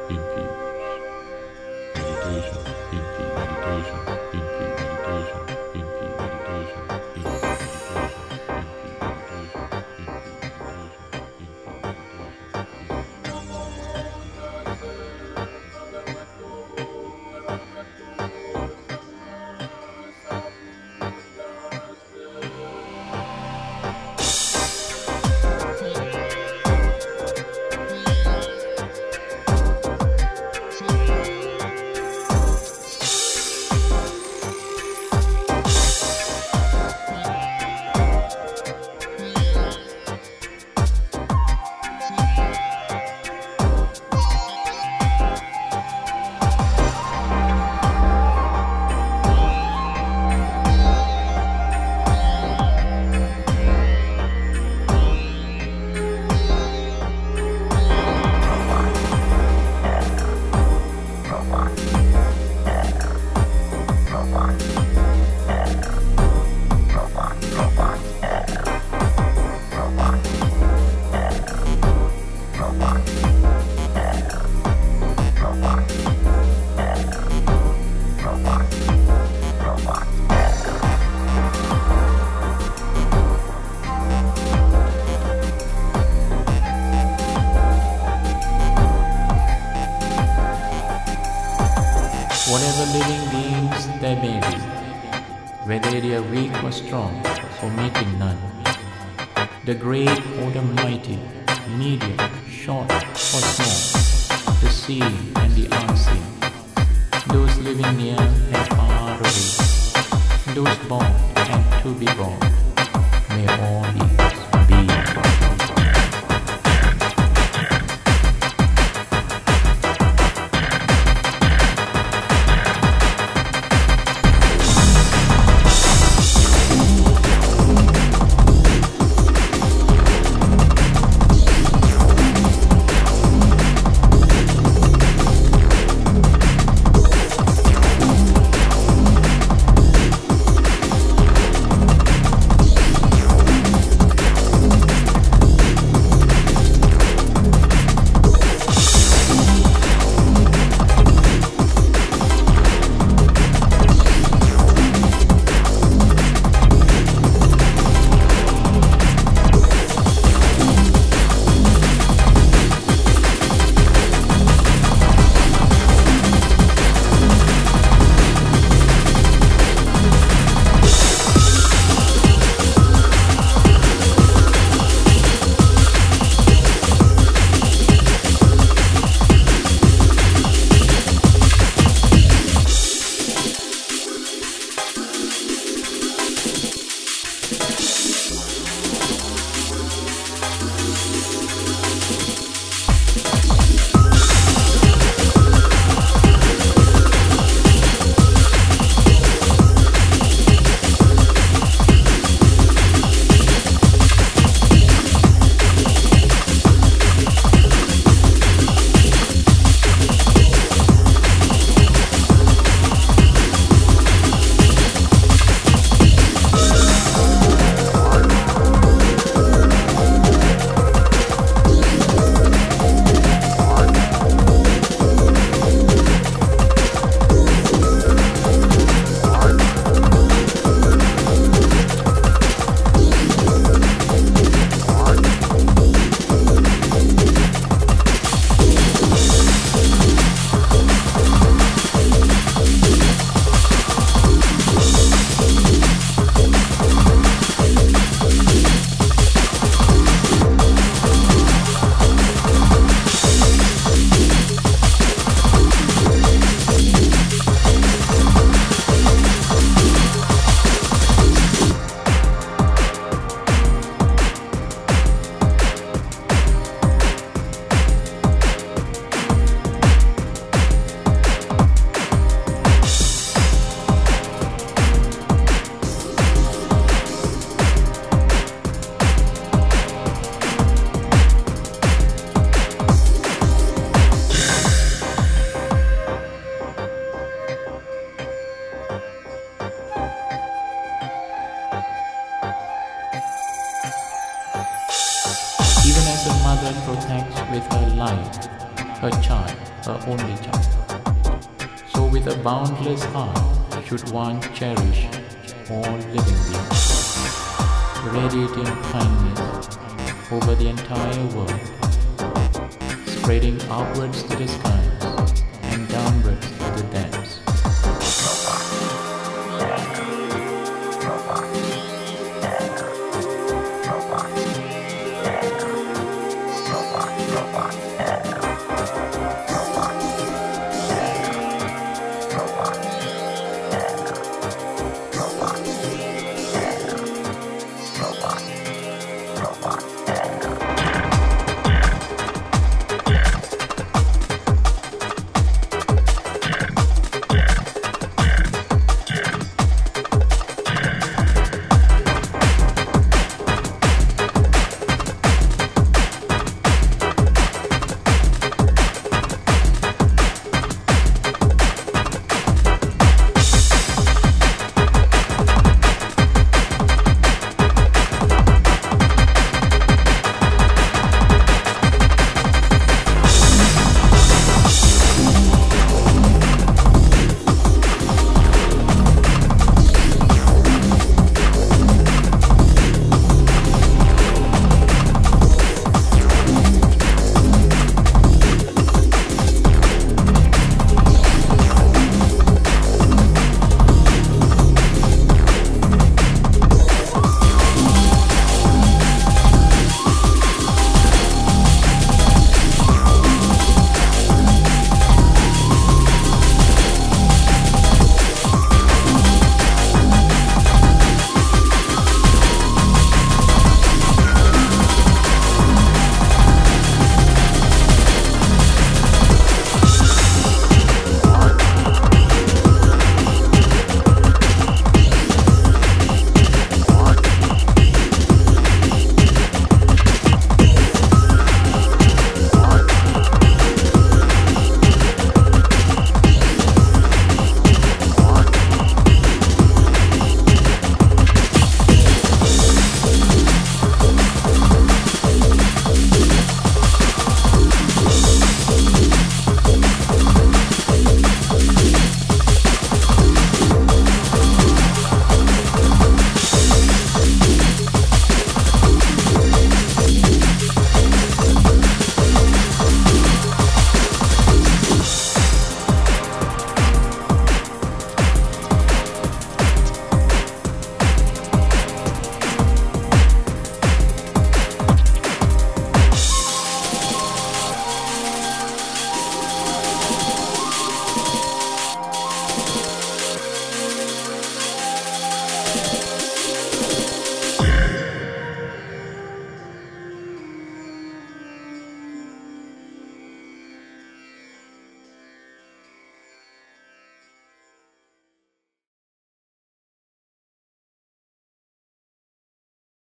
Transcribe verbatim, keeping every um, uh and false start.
in peace. Meditation in peace. Meditation in peace. Meditation in peace. Meditation in peace. Meditation in peace. Meditation in peace. Whatever living beings there may be, whether they are weak or strong, omitting none, the great or the mighty, medium, short or small, the seen and the unseen, those living near and far away, those born and to be born, may all these be. Even as a mother protects with her life her child, her only child. So with a boundless heart should one cherish all living beings, radiating kindness over the entire world, spreading upwards to the skies and downwards